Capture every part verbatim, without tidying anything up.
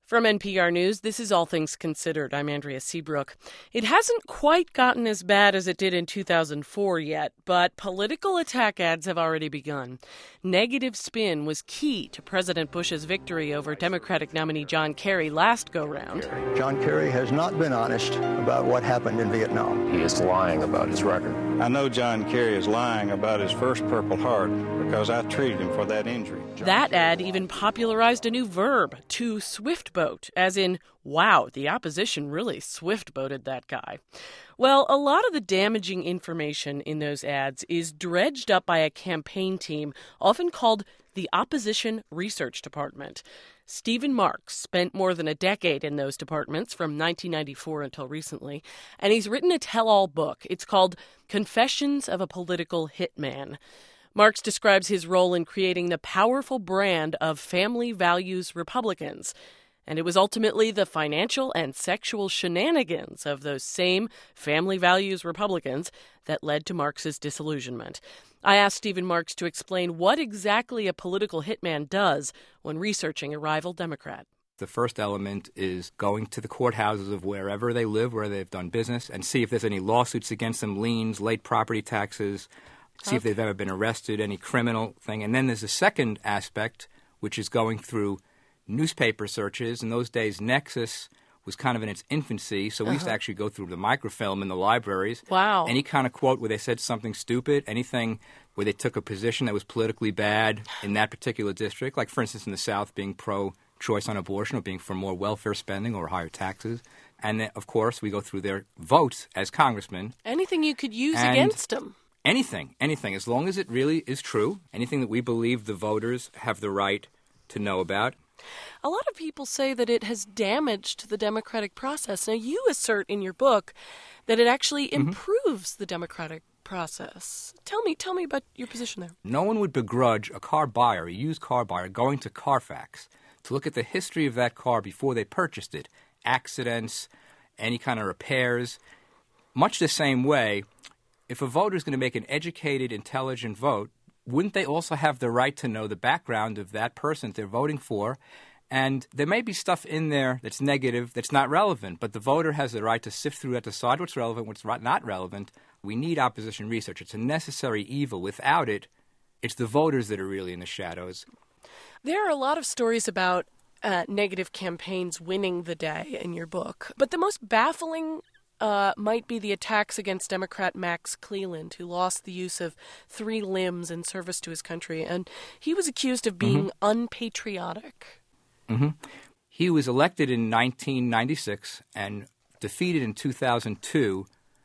From N P R News, this is All Things Considered. I'm Andrea Seabrook. It hasn't quite gotten as bad as it did in two thousand four yet, but political attack ads have already begun. Negative spin was key to President Bush's victory over Democratic nominee John Kerry last go-round. John Kerry has not been honest about what happened in Vietnam. He is lying about his record. I know John Kerry is lying about his first Purple Heart because I treated him for that injury. John that Kerry. ad even popularized a new verb, to swift boat, as in, wow, the opposition really swift-boated that guy. Well, a lot of the damaging information in those ads is dredged up by a campaign team, often called the Opposition Research Department. Stephen Marks spent more than a decade in those departments from nineteen ninety-four until recently, and he's written a tell-all book. It's called Confessions of a Political Hitman. Marks describes his role in creating the powerful brand of family values Republicans. And it was ultimately the financial and sexual shenanigans of those same family values Republicans that led to Marks's disillusionment. I asked Stephen Marks to explain what exactly a political hitman does when researching a rival Democrat. The first element is going to the courthouses of wherever they live, where they've done business, and see if there's any lawsuits against them, liens, late property taxes, see okay. if they've ever been arrested, any criminal thing. And then there's a second aspect, which is going through newspaper searches. In those days, Nexus was kind of in its infancy, so we uh-huh. used to actually go through the microfilm in the libraries. Wow. Any kind of quote where they said something stupid, anything where they took a position that was politically bad in that particular district, like, for instance, in the South, being pro-choice on abortion or being for more welfare spending or higher taxes. And, then, of course, we go through their votes as congressmen. Anything you could use against them. Anything, anything, as long as it really is true, anything that we believe the voters have the right to know about. A lot of people say that it has damaged the democratic process. Now, you assert in your book that it actually mm-hmm. improves the democratic process. Tell me, tell me about your position there. No one would begrudge a car buyer, a used car buyer, going to Carfax to look at the history of that car before they purchased it, accidents, any kind of repairs. Much the same way, if a voter is going to make an educated, intelligent vote, wouldn't they also have the right to know the background of that person they're voting for? And there may be stuff in there that's negative, that's not relevant, but the voter has the right to sift through that, decide what's relevant, what's not relevant. We need opposition research. It's a necessary evil. Without it, it's the voters that are really in the shadows. There are a lot of stories about uh, negative campaigns winning the day in your book, but the most baffling Uh, might be the attacks against Democrat Max Cleland, who lost the use of three limbs in service to his country, and he was accused of being mm-hmm. unpatriotic. Mm-hmm. He was elected in nineteen ninety-six and defeated in two thousand two,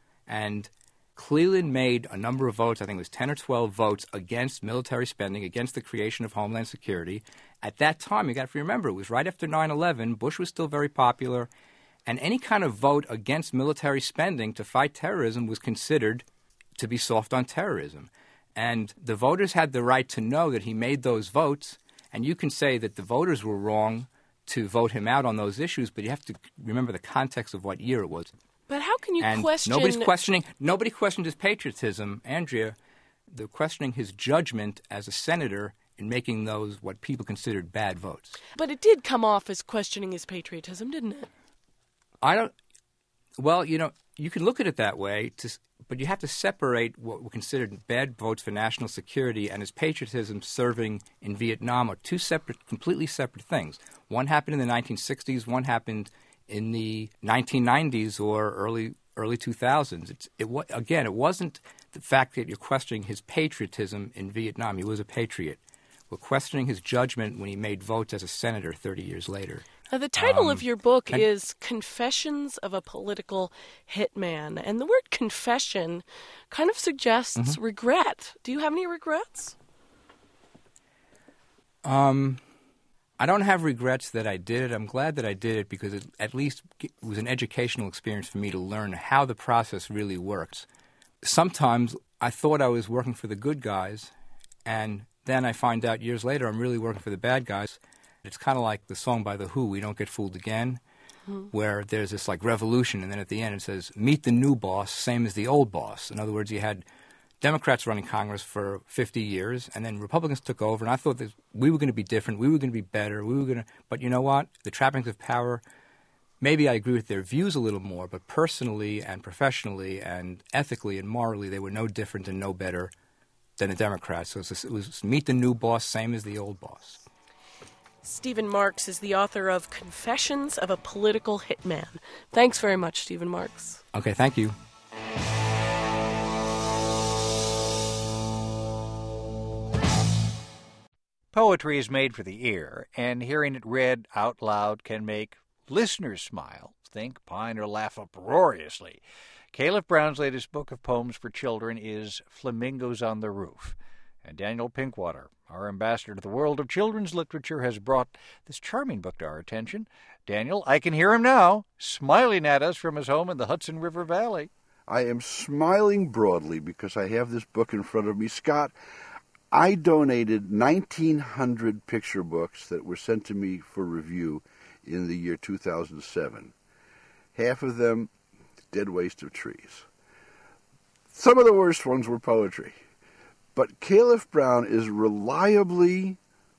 and Cleland made a number of votes, I think it was ten or twelve votes, against military spending, against the creation of Homeland Security. At that time, you got to remember, it was right after nine eleven. Bush was still very popular. And any kind of vote against military spending to fight terrorism was considered to be soft on terrorism. And the voters had the right to know that he made those votes. And you can say that the voters were wrong to vote him out on those issues, but you have to remember the context of what year it was. But how can you and question... Nobody's questioning, nobody questioned his patriotism, Andrea. They're questioning his judgment as a senator in making those what people considered bad votes. But it did come off as questioning his patriotism, didn't it? I don't – well, you know, you can look at it that way, to, but you have to separate what were considered bad votes for national security and his patriotism serving in Vietnam are two separate, completely separate things. One happened in the nineteen sixties, one happened in the nineteen nineties or early early two thousands. It's, it, again, it wasn't the fact that you're questioning his patriotism in Vietnam. He was a patriot. We're questioning his judgment when he made votes as a senator thirty years later. Now, the title um, of your book and, is Confessions of a Political Hitman, and the word confession kind of suggests mm-hmm. regret. Do you have any regrets? Um, I don't have regrets that I did it. I'm glad that I did it because it at least it was an educational experience for me to learn how the process really works. Sometimes I thought I was working for the good guys, and then I find out years later I'm really working for the bad guys. It's kind of like the song by The Who, We Don't Get Fooled Again, mm-hmm. where there's this like revolution, and then at the end it says, meet the new boss, same as the old boss. In other words, you had Democrats running Congress for fifty years, and then Republicans took over, and I thought that we were going to be different, we were going to be better, we were going to. But you know what? The trappings of power. Maybe I agree with their views a little more, but personally and professionally and ethically and morally, they were no different and no better than the Democrats. So it was, it was meet the new boss, same as the old boss. Stephen Marks is the author of Confessions of a Political Hitman. Thanks very much, Stephen Marks. Okay, thank you. Poetry is made for the ear, and hearing it read out loud can make listeners smile, think, pine, or laugh uproariously. Caleb Brown's latest book of poems for children is Flamingos on the Roof. And Daniel Pinkwater, our ambassador to the world of children's literature, has brought this charming book to our attention. Daniel, I can hear him now, smiling at us from his home in the Hudson River Valley. I am smiling broadly because I have this book in front of me. Scott, I donated nineteen hundred picture books that were sent to me for review in the year two thousand seven. Half of them, dead waste of trees. Some of the worst ones were poetry. But Caleb Brown is reliably,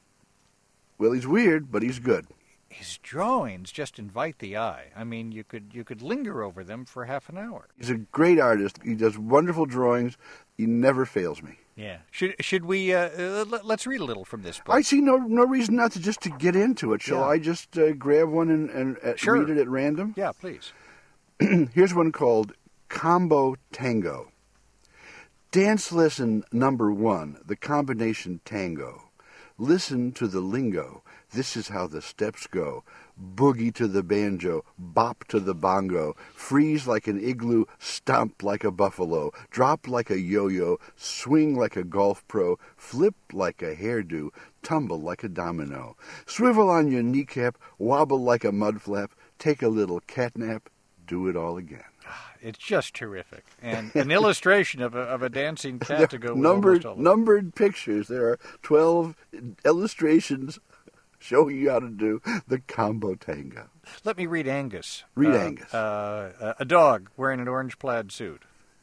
well, he's weird, but he's good. His drawings just invite the eye. I mean, you could you could linger over them for half an hour. He's a great artist. He does wonderful drawings. He never fails me. Yeah. Should should we, uh, uh, let's read a little from this book. I see no no reason not to just to get into it. Shall Yeah. I just uh, grab one and, and uh, Sure. read it at random? Yeah, please. Here's one called Combo Tango. Dance lesson number one, the combination tango. Listen to the lingo. This is how the steps go. Boogie to the banjo, bop to the bongo, freeze like an igloo, stomp like a buffalo, drop like a yo-yo, swing like a golf pro, flip like a hairdo, tumble like a domino, swivel on your kneecap, wobble like a mudflap, take a little catnap, do it all again. It's just terrific. And an illustration of a, of a dancing cat to go with numbered, almost all of it. numbered pictures. There are twelve illustrations showing you how to do the combo tango. Let me read Angus. Read Uh, Angus. Uh, a dog wearing an orange plaid suit.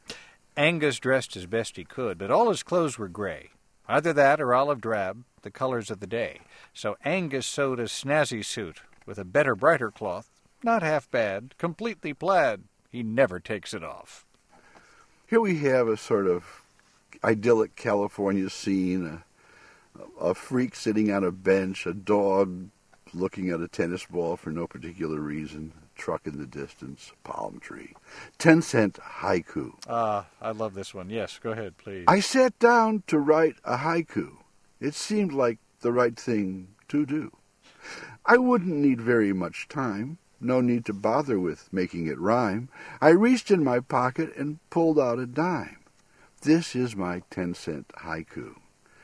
Angus dressed as best he could, but all his clothes were gray. Either that or olive drab, the colors of the day. So Angus sewed a snazzy suit with a better, brighter cloth. Not half bad, completely plaid. He never takes it off. Here we have a sort of idyllic California scene, a, a freak sitting on a bench, a dog looking at a tennis ball for no particular reason, a truck in the distance, a palm tree. Ten cent haiku. Ah, I love this one. Yes, go ahead, please. I sat down to write a haiku. It seemed like the right thing to do. I wouldn't need very much time. No need to bother with making it rhyme. I reached in my pocket and pulled out a dime. This is my ten-cent haiku.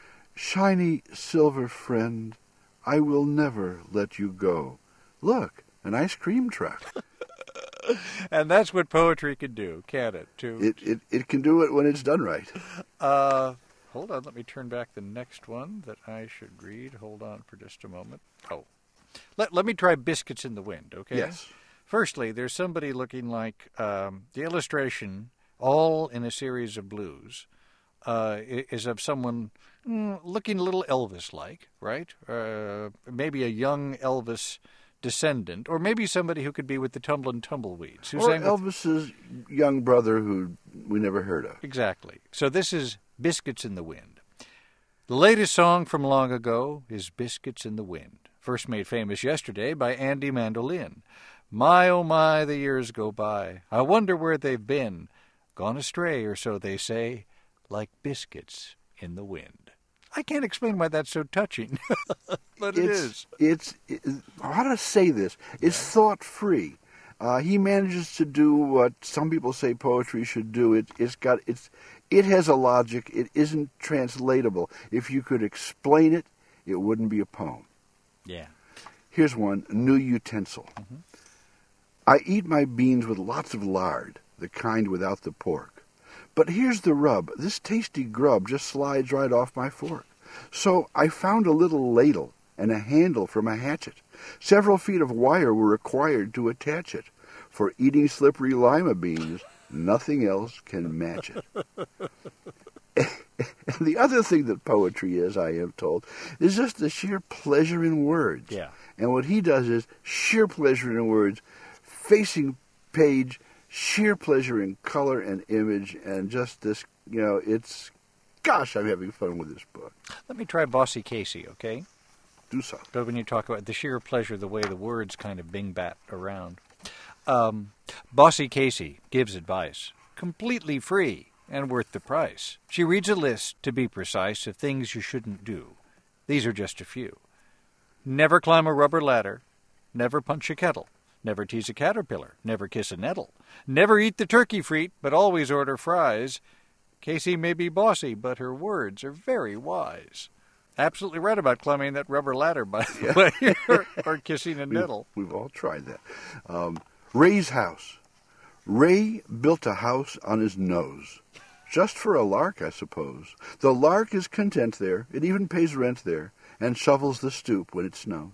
Shiny silver friend, I will never let you go. Look, an ice cream truck. And that's what poetry can do, can't it? To It, it, it can do it when it's done right. Uh, hold on, let me turn back the next one that I should read. Hold on for just a moment. Oh. Let, let me try Biscuits in the Wind, okay? Yes. Firstly, there's somebody looking like um, the illustration, all in a series of blues, uh, is of someone mm, looking a little Elvis-like, right? Uh, maybe a young Elvis descendant, or maybe somebody who could be with the Tumblin' Tumbleweeds. Who Or sang with- Elvis's young brother who we never heard of. Exactly. So this is Biscuits in the Wind. The latest song from long ago is Biscuits in the Wind, first made famous yesterday by Andy Mandolin. My, oh my, the years go by. I wonder where they've been. Gone astray, or so they say, like biscuits in the wind. I can't explain why that's so touching, but it it's, is. It's, it, how to say this? It's thought-free. Uh, he manages to do what some people say poetry should do. It, it's got, it's, it has a logic. It isn't translatable. If you could explain it, it wouldn't be a poem. Yeah. Here's one, New Utensil. Mm-hmm. I eat my beans with lots of lard, the kind without the pork. But here's the rub. This tasty grub just slides right off my fork. So I found a little ladle and a handle from a hatchet. Several feet of wire were required to attach it. For eating slippery lima beans, nothing else can match it. And the other thing that poetry is, I am told, is just the sheer pleasure in words. Yeah. And what he does is sheer pleasure in words, facing page, sheer pleasure in color and image, and just this, you know, it's, gosh, I'm having fun with this book. Let me try Bossy Casey, okay? Do so. But when you talk about the sheer pleasure, the way the words kind of bing-bat around. Um, Bossy Casey gives advice, completely free and worth the price. She reads a list, to be precise, of things you shouldn't do. These are just a few. Never climb a rubber ladder. Never punch a kettle. Never tease a caterpillar. Never kiss a nettle. Never eat the turkey feet, but always order fries. Casey may be bossy, but her words are very wise. Absolutely right about climbing that rubber ladder, by the Yeah. way, or, or kissing a We've, nettle. we've all tried that. Um, Ray's house. Ray built a house on his nose. Just for a lark, I suppose. The lark is content there. It even pays rent there and shovels the stoop when it snows.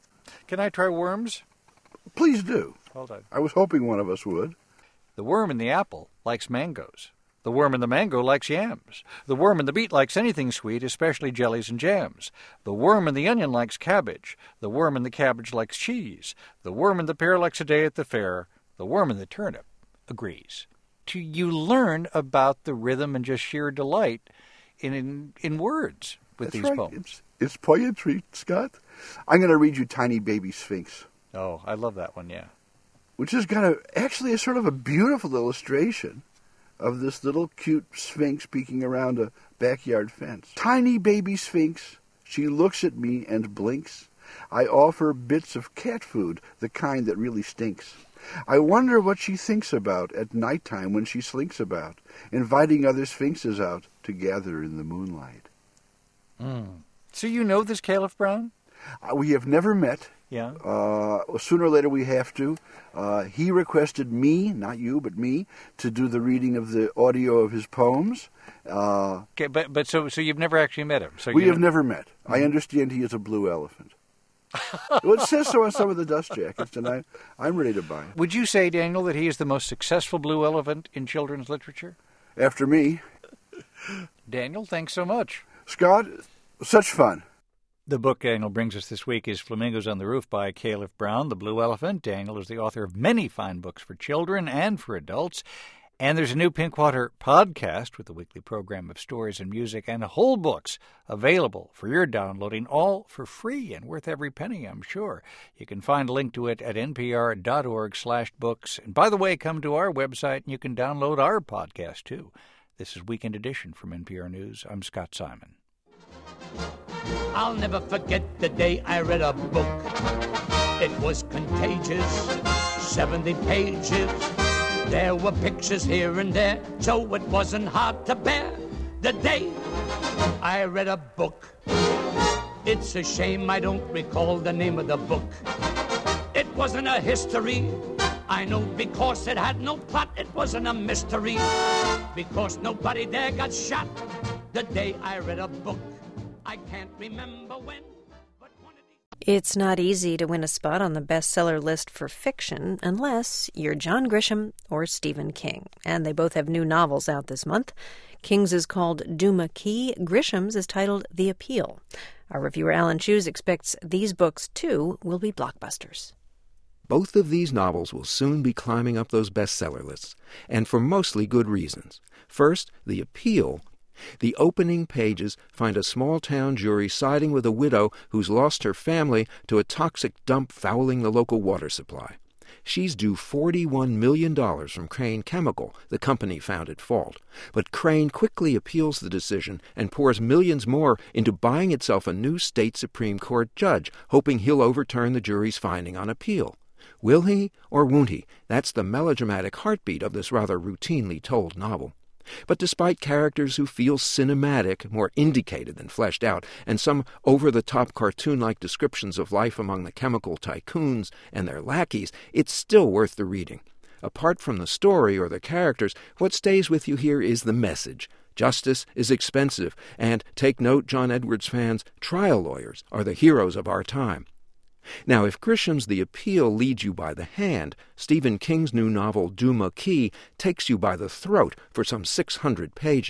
Can I try worms? Please do. Hold on. I was hoping one of us would. The worm in the apple likes mangoes. The worm in the mango likes yams. The worm in the beet likes anything sweet, especially jellies and jams. The worm in the onion likes cabbage. The worm in the cabbage likes cheese. The worm in the pear likes a day at the fair. The worm in the turnip agrees. To, you learn about the rhythm and just sheer delight in in, in words with That's these right. poems. It's, it's poetry, Scott. I'm going to read you Tiny Baby Sphinx, Oh, I love that one, yeah. which has got a, actually a sort of a beautiful illustration of this little cute sphinx peeking around a backyard fence. Tiny baby sphinx, she looks at me and blinks. I offer bits of cat food, the kind that really stinks. I wonder what she thinks about at nighttime when she slinks about, inviting other sphinxes out to gather in the moonlight. Mm. So you know this Caliph Brown? Uh, we have never met. Yeah. Uh, sooner or later we have to. Uh, he requested me, not you, but me, to do the reading of the audio of his poems. Uh, Okay, but but so so you've never actually met him. So we you have know- never met. I understand he is a blue elephant. Well, it says so on some of the dust jackets, and I, I'm ready to buy it. Would you say, Daniel, that he is the most successful blue elephant in children's literature? After me, Daniel, thanks so much. Scott, such fun. The book Daniel brings us this week is Flamingos on the Roof by Caliph Brown, The Blue Elephant. Daniel is the author of many fine books for children and for adults. And there's a new Pinkwater podcast with a weekly program of stories and music and whole books available for your downloading, all for free and worth every penny, I'm sure. You can find a link to it at npr.org slash books. And by the way, come to our website and you can download our podcast, too. This is Weekend Edition from N P R News. I'm Scott Simon. I'll never forget the day I read a book. It was contagious, seventy pages. There were pictures here and there, so it wasn't hard to bear. The day I read a book. It's a shame I don't recall the name of the book. It wasn't a history, I know, because it had no plot. It wasn't a mystery, because nobody there got shot. The day I read a book. I can't remember when, but one of these... It's not easy to win a spot on the bestseller list for fiction unless you're John Grisham or Stephen King, and they both have new novels out this month. King's is called Duma Key. Grisham's is titled The Appeal. Our reviewer Alan Shoes expects these books, too, will be blockbusters. Both of these novels will soon be climbing up those bestseller lists, and for mostly good reasons. First, The Appeal. The opening pages find a small-town jury siding with a widow who's lost her family to a toxic dump fouling the local water supply. She's due forty-one million dollars from Crane Chemical, the company found at fault. But Crane quickly appeals the decision and pours millions more into buying itself a new state Supreme Court judge, hoping he'll overturn the jury's finding on appeal. Will he or won't he? That's the melodramatic heartbeat of this rather routinely told novel. But despite characters who feel cinematic, more indicated than fleshed out, and some over-the-top cartoon-like descriptions of life among the chemical tycoons and their lackeys, it's still worth the reading. Apart from the story or the characters, what stays with you here is the message. Justice is expensive, and, take note, John Edwards fans, trial lawyers are the heroes of our time. Now, if Grisham's The Appeal leads you by the hand, Stephen King's new novel Duma Key takes you by the throat for some six hundred pages.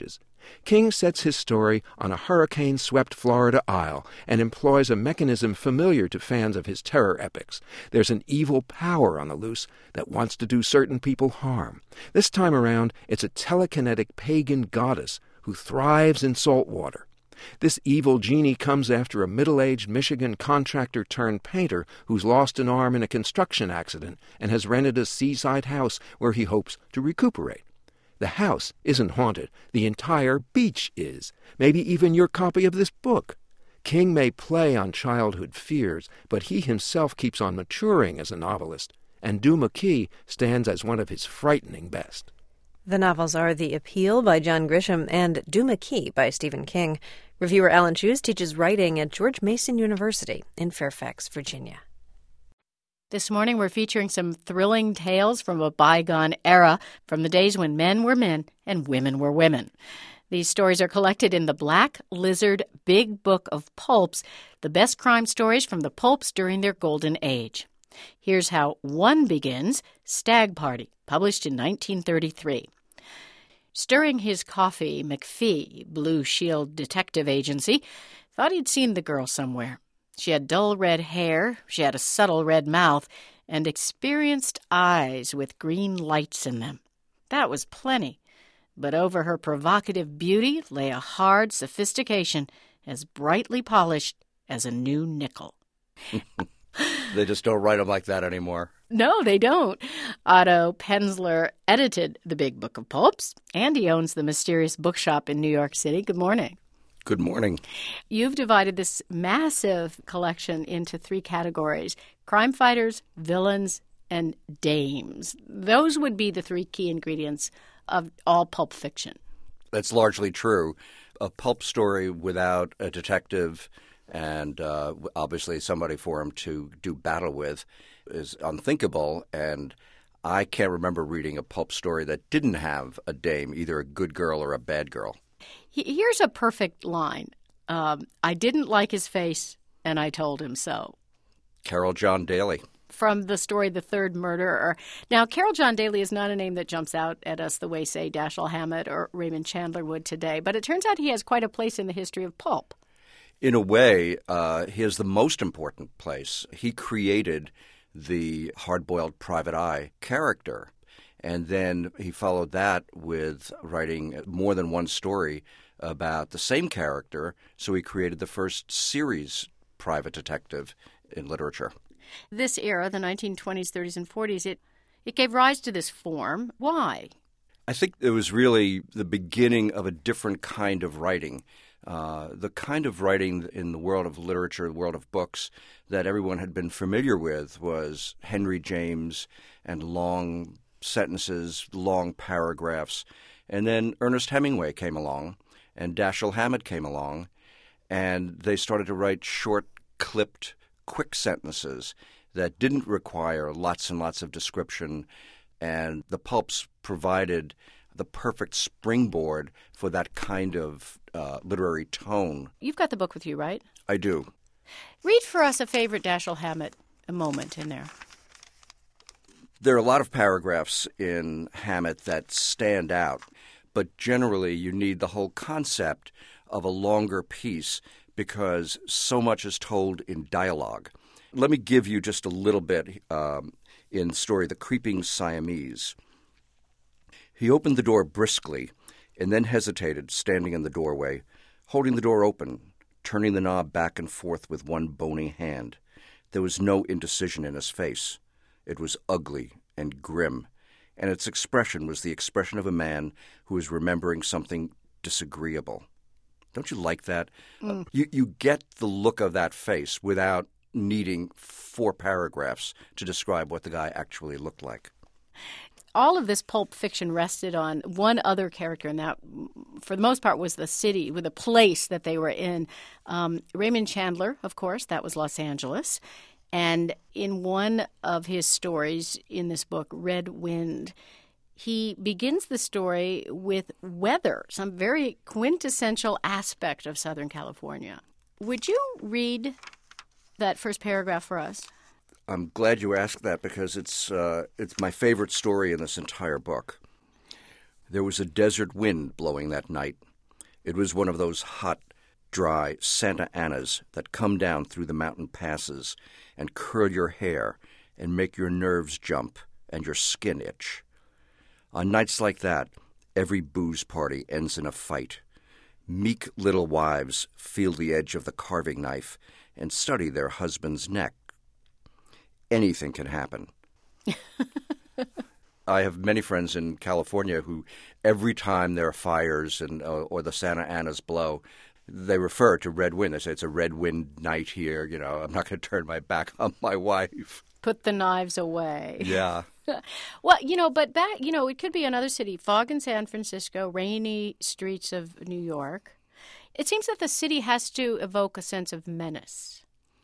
King sets his story on a hurricane-swept Florida isle and employs a mechanism familiar to fans of his terror epics. There's an evil power on the loose that wants to do certain people harm. This time around, it's a telekinetic pagan goddess who thrives in salt water. This evil genie comes after a middle-aged Michigan contractor-turned-painter who's lost an arm in a construction accident and has rented a seaside house where he hopes to recuperate. The house isn't haunted. The entire beach is. Maybe even your copy of this book. King may play on childhood fears, but he himself keeps on maturing as a novelist, and Duma Key stands as one of his frightening best. The novels are The Appeal by John Grisham and Duma Key by Stephen King. Reviewer Alan Cheuse teaches writing at George Mason University in Fairfax, Virginia. This morning we're featuring some thrilling tales from a bygone era, from the days when men were men and women were women. These stories are collected in the Black Lizard Big Book of Pulps, the best crime stories from the pulps during their golden age. Here's how one begins, Stag Party, published in nineteen thirty-three. Stirring his coffee, McPhee, Blue Shield Detective Agency, thought he'd seen the girl somewhere. She had dull red hair, she had a subtle red mouth, and experienced eyes with green lights in them. That was plenty. But over her provocative beauty lay a hard sophistication as brightly polished as a new nickel. They just don't write them like that anymore. No, they don't. Otto Penzler edited the Big Book of Pulps, and he owns the Mysterious Bookshop in New York City. Good morning. Good morning. You've divided this massive collection into three categories: crime fighters, villains, and dames. Those would be the three key ingredients of all pulp fiction. That's largely true. A pulp story without a detective and uh, obviously somebody for him to do battle with is unthinkable, and I can't remember reading a pulp story that didn't have a dame, either a good girl or a bad girl. Here's a perfect line. Um, I didn't like his face, and I told him so. Carol John Daly. From the story The Third Murderer. Now, Carol John Daly is not a name that jumps out at us the way, say, Dashiell Hammett or Raymond Chandler would today, but it turns out he has quite a place in the history of pulp. In a way, uh, he has the most important place. He created the hard-boiled private eye character, and then he followed that with writing more than one story about the same character, so he created the first series private detective in literature. This era, the nineteen twenties, thirties, and forties, it, it gave rise to this form. Why? I think it was really the beginning of a different kind of writing. Uh, the kind of writing in the world of literature, the world of books, that everyone had been familiar with was Henry James and long sentences, long paragraphs. And then Ernest Hemingway came along, and Dashiell Hammett came along, and they started to write short, clipped, quick sentences that didn't require lots and lots of description, and the pulps provided the perfect springboard for that kind of uh, literary tone. You've got the book with you, right? I do. Read for us a favorite Dashiell Hammett moment in there. There are a lot of paragraphs in Hammett that stand out, but generally you need the whole concept of a longer piece because so much is told in dialogue. Let me give you just a little bit um, in the story The Creeping Siamese. He opened the door briskly and then hesitated, standing in the doorway, holding the door open, turning the knob back and forth with one bony hand. There was no indecision in his face. It was ugly and grim, and its expression was the expression of a man who is remembering something disagreeable. Don't you like that? Mm. Uh, you, you get the look of that face without needing four paragraphs to describe what the guy actually looked like. All of this pulp fiction rested on one other character, and that, for the most part, was the city, with the place that they were in. Um, Raymond Chandler, of course, that was Los Angeles. And in one of his stories in this book, Red Wind, he begins the story with weather, some very quintessential aspect of Southern California. Would you read that first paragraph for us? I'm glad you asked that because it's uh, it's my favorite story in this entire book. There was a desert wind blowing that night. It was one of those hot, dry Santa Anas that come down through the mountain passes and curl your hair and make your nerves jump and your skin itch. On nights like that, every booze party ends in a fight. Meek little wives feel the edge of the carving knife and study their husband's neck. Anything can happen. I have many friends in California who, every time there are fires and uh, or the Santa Anas blow, they refer to red wind. They say it's a red wind night here. You know, I'm not going to turn my back on my wife. Put the knives away. Yeah. Well, you know, but back, you know, it could be another city. Fog in San Francisco, rainy streets of New York. It seems that the city has to evoke a sense of menace.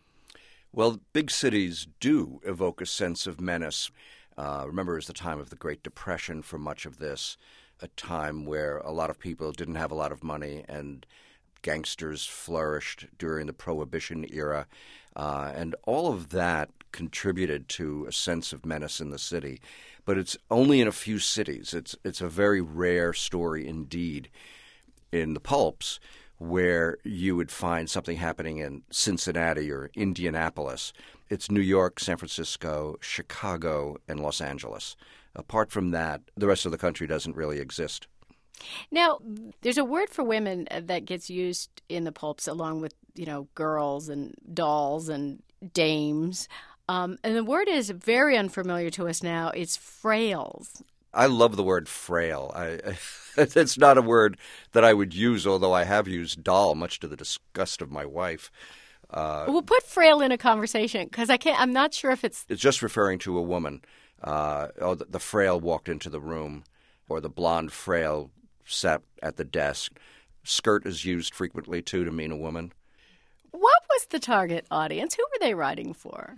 Well, big cities do evoke a sense of menace. Uh, remember, it was the time of the Great Depression for much of this, a time where a lot of people didn't have a lot of money and gangsters flourished during the Prohibition era. Uh, and all of that contributed to a sense of menace in the city. But it's only in a few cities. It's, it's a very rare story indeed in the pulps where you would find something happening in Cincinnati or Indianapolis. It's New York, San Francisco, Chicago, and Los Angeles. Apart from that, the rest of the country doesn't really exist. Now, there's a word for women that gets used in the pulps along with, you know, girls and dolls and dames. Um, and the word is very unfamiliar to us now. It's frails. I love the word frail. I, I, it's not a word that I would use, although I have used doll, much to the disgust of my wife. Uh, we'll put frail in a conversation because I can't. I'm not sure if it's. It's just referring to a woman. Uh, oh, the, the frail walked into the room, or the blonde frail sat at the desk. Skirt is used frequently too to mean a woman. What was the target audience? Who were they writing for?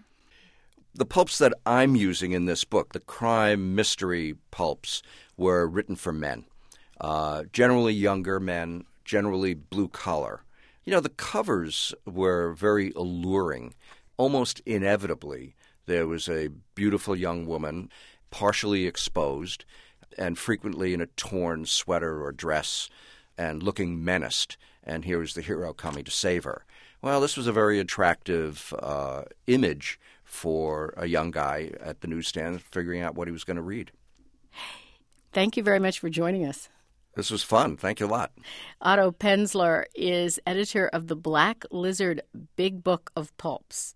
The pulps that I'm using in this book, the crime mystery pulps, were written for men. Uh, generally younger men, generally blue collar. You know, the covers were very alluring. Almost inevitably, there was a beautiful young woman, partially exposed, and frequently in a torn sweater or dress, and looking menaced. And here was the hero coming to save her. Well, this was a very attractive uh, image for a young guy at the newsstand figuring out what he was going to read. Thank you very much for joining us. This was fun. Thank you a lot. Otto Penzler is editor of the Black Lizard Big Book of Pulps.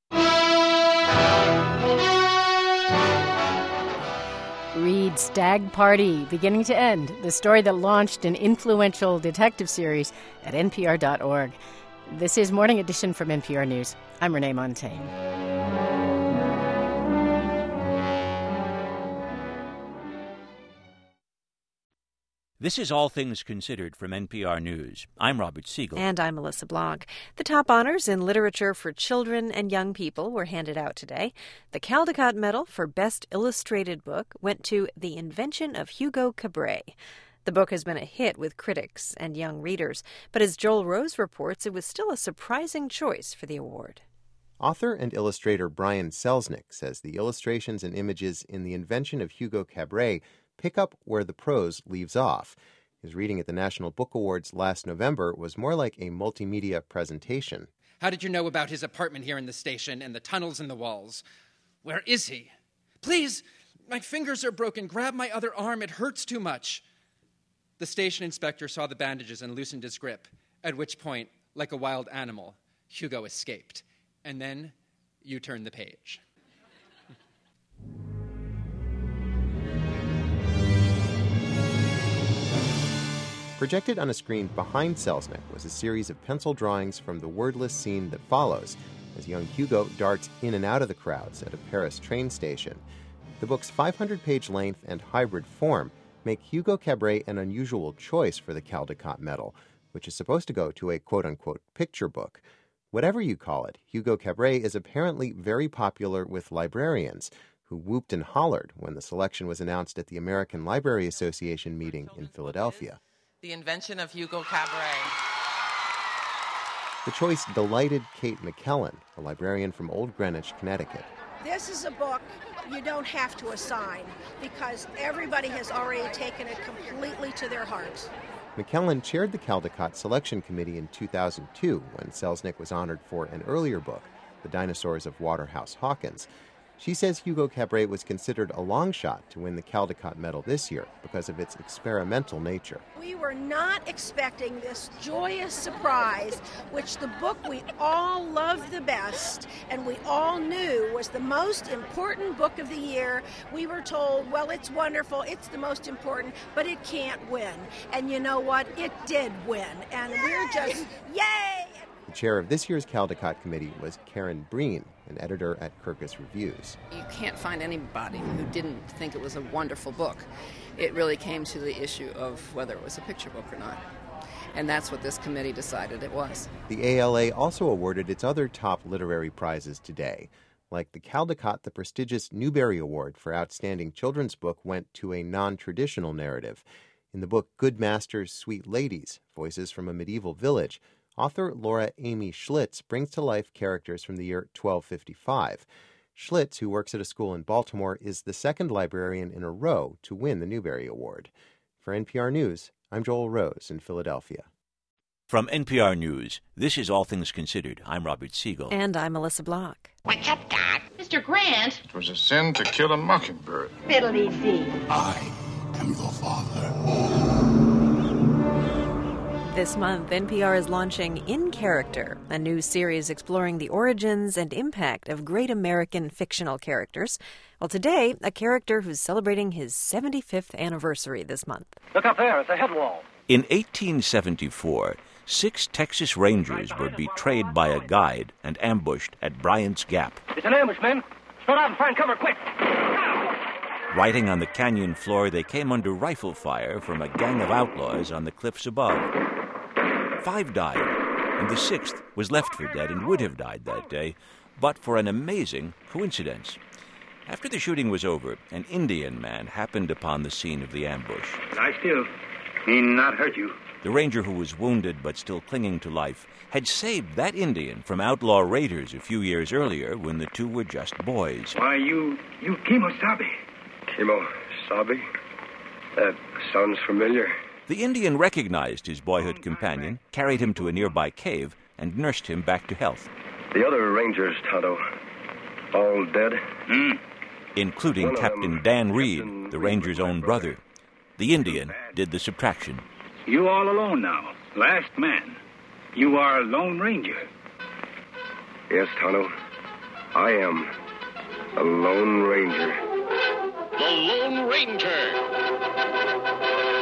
Read Stag Party, Beginning to End, the story that launched an influential detective series at N P R dot org. This is Morning Edition from N P R News. I'm Renee Montaigne. This is All Things Considered from N P R News. I'm Robert Siegel. And I'm Melissa Blog. The top honors in literature for children and young people were handed out today. The Caldecott Medal for Best Illustrated Book went to The Invention of Hugo Cabret. The book has been a hit with critics and young readers, but as Joel Rose reports, it was still a surprising choice for the award. Author and illustrator Brian Selznick says the illustrations and images in The Invention of Hugo Cabret pick up where the prose leaves off. His reading at the National Book Awards last November was more like a multimedia presentation. How did you know about his apartment here in the station and the tunnels in the walls? Where is he? Please, my fingers are broken. Grab my other arm. It hurts too much. The station inspector saw the bandages and loosened his grip, at which point, like a wild animal, Hugo escaped. And then you turn the page. Projected on a screen behind Selznick was a series of pencil drawings from the wordless scene that follows, as young Hugo darts in and out of the crowds at a Paris train station. The book's five hundred page length and hybrid form make Hugo Cabret an unusual choice for the Caldecott Medal, which is supposed to go to a quote-unquote picture book. Whatever you call it, Hugo Cabret is apparently very popular with librarians, who whooped and hollered when the selection was announced at the American Library Association meeting in Philadelphia. The Invention of Hugo Cabret. The choice delighted Kate McKellen, a librarian from Old Greenwich, Connecticut. This is a book you don't have to assign because everybody has already taken it completely to their heart. McKellen chaired the Caldecott Selection Committee in two thousand two when Selznick was honored for an earlier book, The Dinosaurs of Waterhouse Hawkins. She says Hugo Cabret was considered a long shot to win the Caldecott Medal this year because of its experimental nature. We were not expecting this joyous surprise, which the book we all loved the best and we all knew was the most important book of the year. We were told, well, it's wonderful, it's the most important, but it can't win. And you know what? It did win. And yay! We're just, yay! The chair of this year's Caldecott Committee was Karen Breen, an editor at Kirkus Reviews. You can't find anybody who didn't think it was a wonderful book. It really came to the issue of whether it was a picture book or not. And that's what this committee decided it was. The A L A also awarded its other top literary prizes today. Like the Caldecott, the prestigious Newbery Award for Outstanding Children's Book went to a non-traditional narrative. In the book Good Masters, Sweet Ladies, Voices from a Medieval Village, author Laura Amy Schlitz brings to life characters from the year twelve fifty-five. Schlitz, who works at a school in Baltimore, is the second librarian in a row to win the Newbery Award. For N P R News, I'm Joel Rose in Philadelphia. From N P R News, this is All Things Considered. I'm Robert Siegel. And I'm Melissa Block. What's up, Doc? Mister Grant. It was a sin to kill a mockingbird. Fiddly-dee. I am your father. This month, N P R is launching In Character, a new series exploring the origins and impact of great American fictional characters. Well, today, a character who's celebrating his seventy-fifth anniversary this month. Look up there at the head wall. In eighteen seventy-four, six Texas Rangers were betrayed by a guide and ambushed at Bryant's Gap. It's an ambush, men. Spread out and find cover, quick. Riding on the canyon floor, they came under rifle fire from a gang of outlaws on the cliffs above. Five died, and the sixth was left for dead and would have died that day, but for an amazing coincidence. After the shooting was over, an Indian man happened upon the scene of the ambush. Lie still. He not hurt you. The ranger, who was wounded but still clinging to life, had saved that Indian from outlaw raiders a few years earlier when the two were just boys. Why, you, you Kimosabe. Kimosabe? That sounds familiar. The Indian recognized his boyhood companion, carried him to a nearby cave, and nursed him back to health. The other rangers, Tonto, all dead? Mm. Including One Captain Dan Reed, the ranger's own brother. The Indian did the subtraction. You all alone now. Last man. You are a Lone Ranger. Yes, Tonto. I am a Lone Ranger. The Lone Ranger.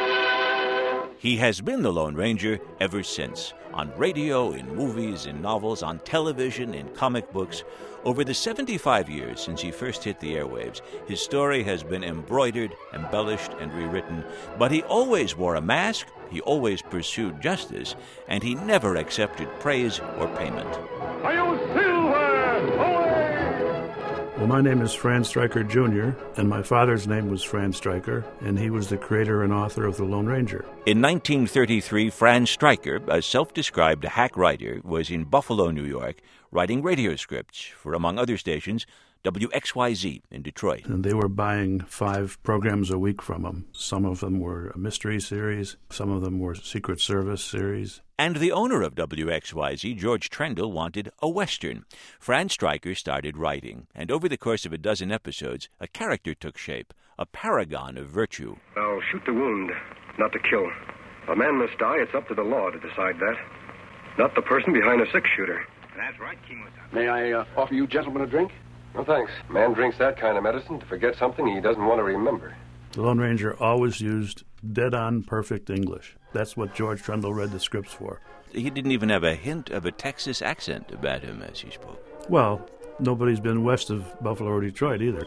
He has been the Lone Ranger ever since, on radio, in movies, in novels, on television, in comic books. Over the seventy-five years since he first hit the airwaves, his story has been embroidered, embellished, and rewritten. But he always wore a mask, he always pursued justice, and he never accepted praise or payment. Are you Silver? Well, my name is Fran Stryker Junior, and my father's name was Fran Stryker, and he was the creator and author of The Lone Ranger. In nineteen thirty-three, Fran Stryker, a self-described hack writer, was in Buffalo, New York, writing radio scripts for, among other stations, W X Y Z in Detroit. And they were buying five programs a week from him. Some of them were a mystery series, some of them were Secret Service series. And the owner of W X Y Z, George Trendle, wanted a Western. Fran Stryker started writing, and over the course of a dozen episodes, a character took shape, a paragon of virtue. Now, shoot to wound, not to kill. A man must die. It's up to the law to decide that. Not the person behind a six-shooter. That's right, Kimosabe. May I uh, offer you gentlemen a drink? No, thanks. Man drinks that kind of medicine to forget something he doesn't want to remember. The Lone Ranger always used dead-on perfect English. That's what George Trendle read the scripts for. He didn't even have a hint of a Texas accent about him as he spoke. Well, nobody's been west of Buffalo or Detroit either.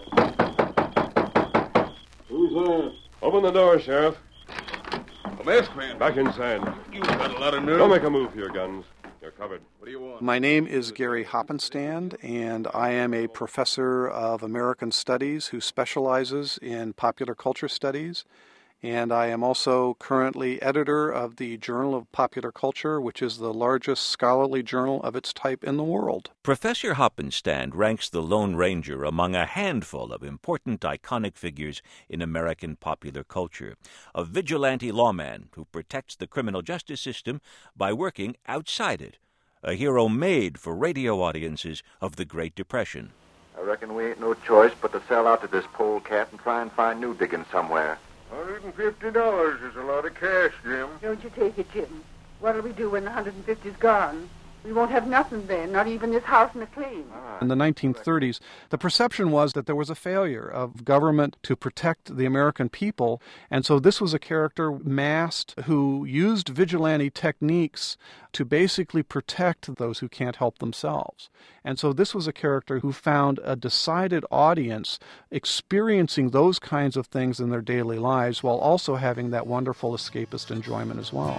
Who's there? Open the door, Sheriff. The masked man. Back inside. You've got a lot of nerve. Don't make a move here, guns. You're covered. What do you want? My name is Gary Hoppenstand, and I am a professor of American Studies who specializes in popular culture studies and I am also currently editor of the Journal of Popular Culture, which is the largest scholarly journal of its type in the world. Professor Hoppenstand ranks the Lone Ranger among a handful of important iconic figures in American popular culture, a vigilante lawman who protects the criminal justice system by working outside it, a hero made for radio audiences of the Great Depression. I reckon we ain't no choice but to sell out to this polecat and try and find new diggings somewhere. one hundred fifty dollars is a lot of cash, Jim. Don't you take it, Jim. What'll we do when the one hundred fifty's gone? We won't have nothing then, not even this house McLean. In the nineteen thirties, the perception was that there was a failure of government to protect the American people, and so this was a character masked who used vigilante techniques to basically protect those who can't help themselves. And so this was a character who found a decided audience experiencing those kinds of things in their daily lives while also having that wonderful escapist enjoyment as well.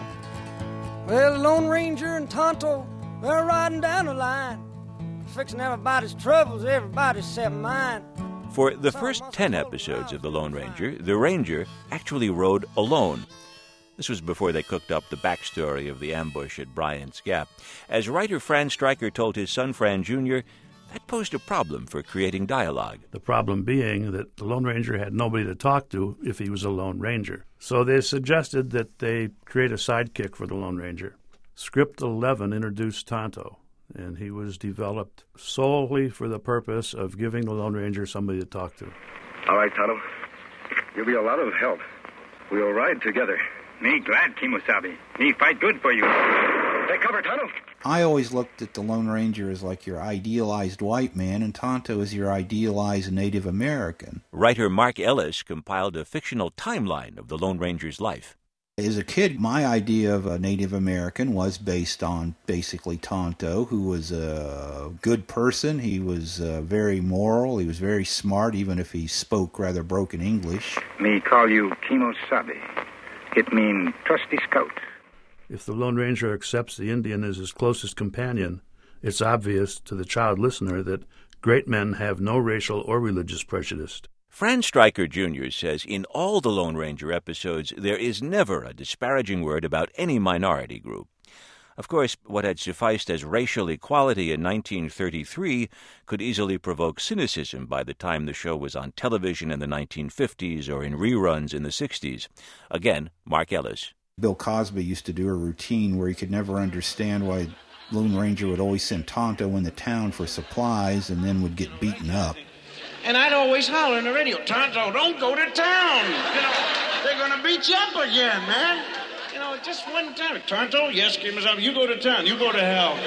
Well, Lone Ranger and Tonto, they're riding down the line, fixing everybody's troubles, everybody except mine. For the first ten episodes of The Lone Ranger, the Ranger actually rode alone. This was before they cooked up the backstory of the ambush at Bryant's Gap. As writer Fran Stryker told his son Fran Junior, that posed a problem for creating dialogue. The problem being that the Lone Ranger had nobody to talk to if he was a Lone Ranger. So they suggested that they create a sidekick for the Lone Ranger. Script eleven introduced Tonto, and he was developed solely for the purpose of giving the Lone Ranger somebody to talk to. All right, Tonto. You'll be a lot of help. We'll ride together. Me glad, Kimosabe. Me fight good for you. Take cover, Tonto. I always looked at the Lone Ranger as like your idealized white man, and Tonto as your idealized Native American. Writer Mark Ellis compiled a fictional timeline of the Lone Ranger's life. As a kid, my idea of a Native American was based on basically Tonto, who was a good person. He was uh, very moral. He was very smart, even if he spoke rather broken English. Me call you Kimosabe. It mean trusty scout. If the Lone Ranger accepts the Indian as his closest companion, it's obvious to the child listener that great men have no racial or religious prejudice. Fran Stryker Junior says in all the Lone Ranger episodes, there is never a disparaging word about any minority group. Of course, what had sufficed as racial equality in nineteen thirty-three could easily provoke cynicism by the time the show was on television in the nineteen fifties or in reruns in the sixties. Again, Mark Ellis. Bill Cosby used to do a routine where he could never understand why Lone Ranger would always send Tonto in the town for supplies and then would get beaten up. And I'd always holler in the radio, Tonto, don't go to town. You know, they're going to beat you up again, man. You know, just one time. Tonto, yes, Kimosabe, you go to town. You go to hell,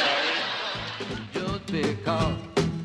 Kimosabe. Just because.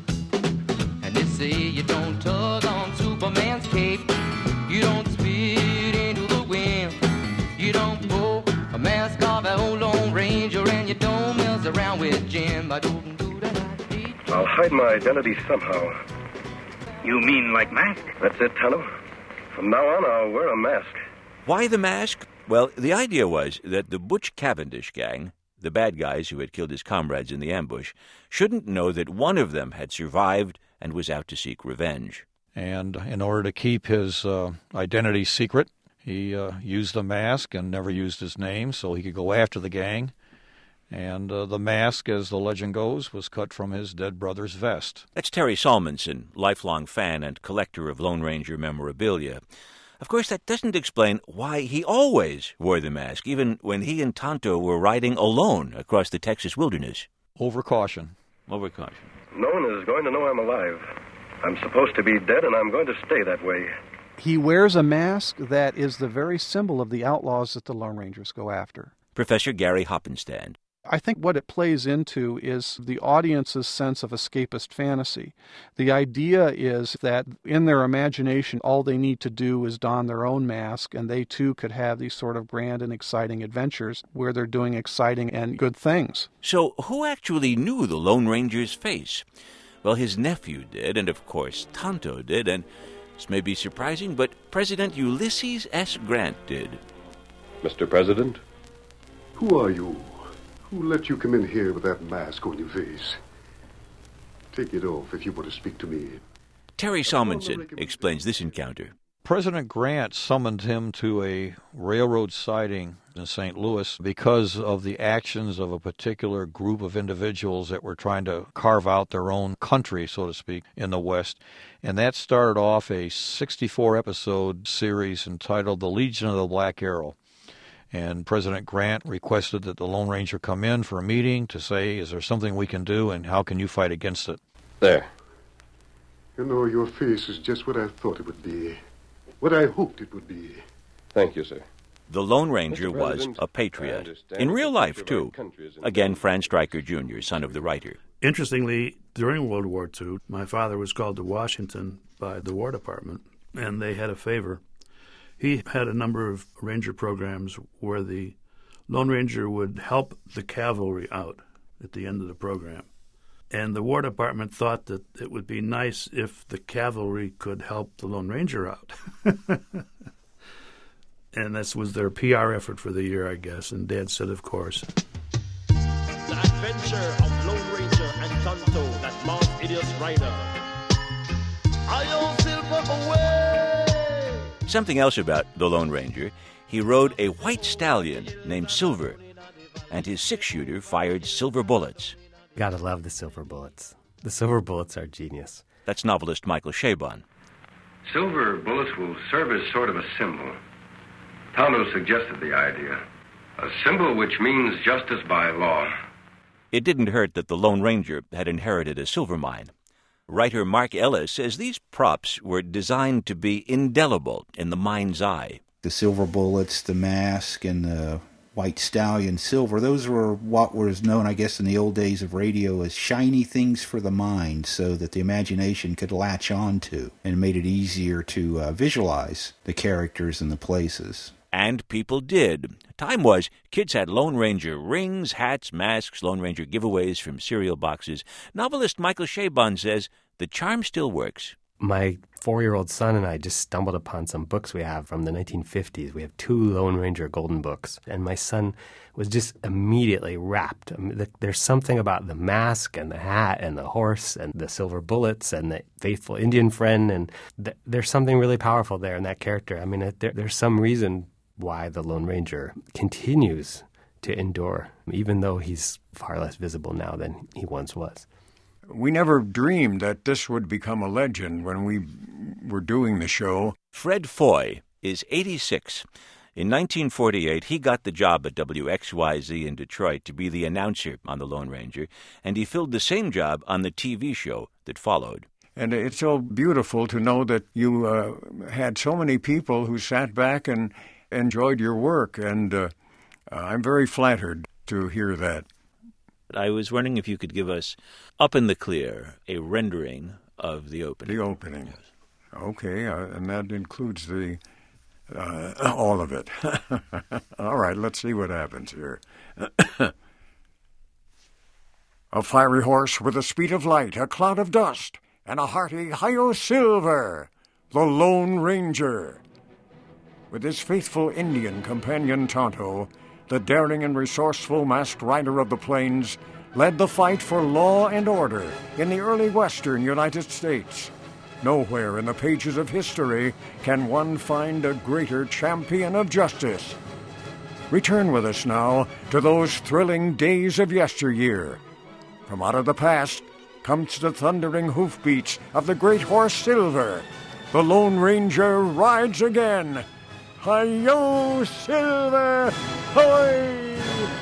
And they say you don't tug on Superman's cape. You don't spit into the wind. You don't pull a mask off an old Lone Ranger. And you don't mess around with Jim. I don't do that. I'll hide my identity somehow. You mean like mask? That's it, Tonto. From now on, I'll wear a mask. Why the mask? Well, the idea was that the Butch Cavendish gang, the bad guys who had killed his comrades in the ambush, shouldn't know that one of them had survived and was out to seek revenge. And in order to keep his uh, identity secret, he uh, used a mask and never used his name so he could go after the gang. And uh, the mask, as the legend goes, was cut from his dead brother's vest. That's Terry Salmonson, lifelong fan and collector of Lone Ranger memorabilia. Of course, that doesn't explain why he always wore the mask, even when he and Tonto were riding alone across the Texas wilderness. Overcaution. Overcaution. No one is going to know I'm alive. I'm supposed to be dead, and I'm going to stay that way. He wears a mask that is the very symbol of the outlaws that the Lone Rangers go after. Professor Gary Hoppenstand. I think what it plays into is the audience's sense of escapist fantasy. The idea is that in their imagination, all they need to do is don their own mask, and they too could have these sort of grand and exciting adventures where they're doing exciting and good things. So who actually knew the Lone Ranger's face? Well, his nephew did, and of course Tonto did, and this may be surprising, but President Ulysses S. Grant did. Mister President, who are you? Who let you come in here with that mask on your face? Take it off if you want to speak to me. Terry Salmonson explains this encounter. President Grant summoned him to a railroad siding in Saint Louis because of the actions of a particular group of individuals that were trying to carve out their own country, so to speak, in the West. And that started off a sixty-four episode series entitled The Legion of the Black Arrow. And President Grant requested that the Lone Ranger come in for a meeting to say, is there something we can do and how can you fight against it? There. You know, your face is just what I thought it would be. What I hoped it would be. Thank you, sir. The Lone Ranger was a patriot. In real life, too. Again, Franz Stryker Junior, son of the writer. Interestingly, during World War Two, my father was called to Washington by the War Department, and they had a favor. He had a number of ranger programs where the Lone Ranger would help the cavalry out at the end of the program. And the War Department thought that it would be nice if the cavalry could help the Lone Ranger out. And this was their P R effort for the year, I guess. And Dad said, of course. The adventure of Lone Ranger and Tonto, that Mount Idiot's rider. I'll silver away! Something else about the Lone Ranger, he rode a white stallion named Silver, and his six-shooter fired silver bullets. Gotta love the silver bullets. The silver bullets are genius. That's novelist Michael Chabon. Silver bullets will serve as sort of a symbol. Tonto suggested the idea. A symbol which means justice by law. It didn't hurt that the Lone Ranger had inherited a silver mine. Writer Mark Ellis says these props were designed to be indelible in the mind's eye. The silver bullets, the mask, and the white stallion silver, those were what was known, I guess, in the old days of radio as shiny things for the mind, so that the imagination could latch on to, and made it easier to uh, visualize the characters and the places. And people did. Time was, kids had Lone Ranger rings, hats, masks, Lone Ranger giveaways from cereal boxes. Novelist Michael Chabon says the charm still works. My four-year-old son and I just stumbled upon some books we have from the nineteen fifties. We have two Lone Ranger golden books, and my son was just immediately rapt. I mean, there's something about the mask and the hat and the horse and the silver bullets and the faithful Indian friend, and th- there's something really powerful there in that character. I mean, there, there's some reason why the Lone Ranger continues to endure, even though he's far less visible now than he once was. We never dreamed that this would become a legend when we were doing the show. Fred Foy is eighty-six. In nineteen forty-eight, he got the job at W X Y Z in Detroit to be the announcer on the Lone Ranger, and he filled the same job on the T V show that followed. And it's so beautiful to know that you uh, had so many people who sat back and enjoyed your work, and uh, I'm very flattered to hear that. I was wondering if you could give us, up in the clear, a rendering of the opening. The opening. Yes. Okay, uh, and that includes the uh, all of it. All right, let's see what happens here. A fiery horse with the speed of light, a cloud of dust, and a hearty hi-yo silver, the Lone Ranger. With his faithful Indian companion Tonto, the daring and resourceful masked rider of the plains led the fight for law and order in the early western United States. Nowhere in the pages of history can one find a greater champion of justice. Return with us now to those thrilling days of yesteryear. From out of the past comes the thundering hoofbeats of the great horse Silver. The Lone Ranger rides again. Hi-yo, Silver! Hoy!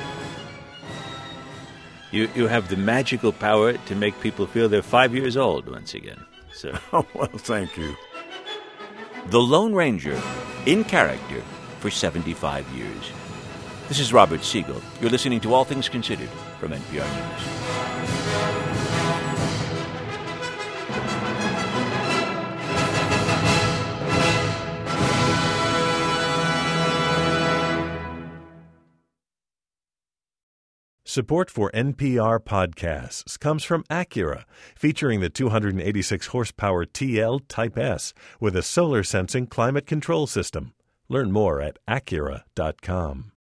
You you have the magical power to make people feel they're five years old once again. So, oh, well, thank you. The Lone Ranger, in character for seventy-five years. This is Robert Siegel. You're listening to All Things Considered from N P R News. Support for N P R podcasts comes from Acura, featuring the two hundred eighty-six horsepower T L Type S with a solar sensing climate control system. Learn more at Acura dot com.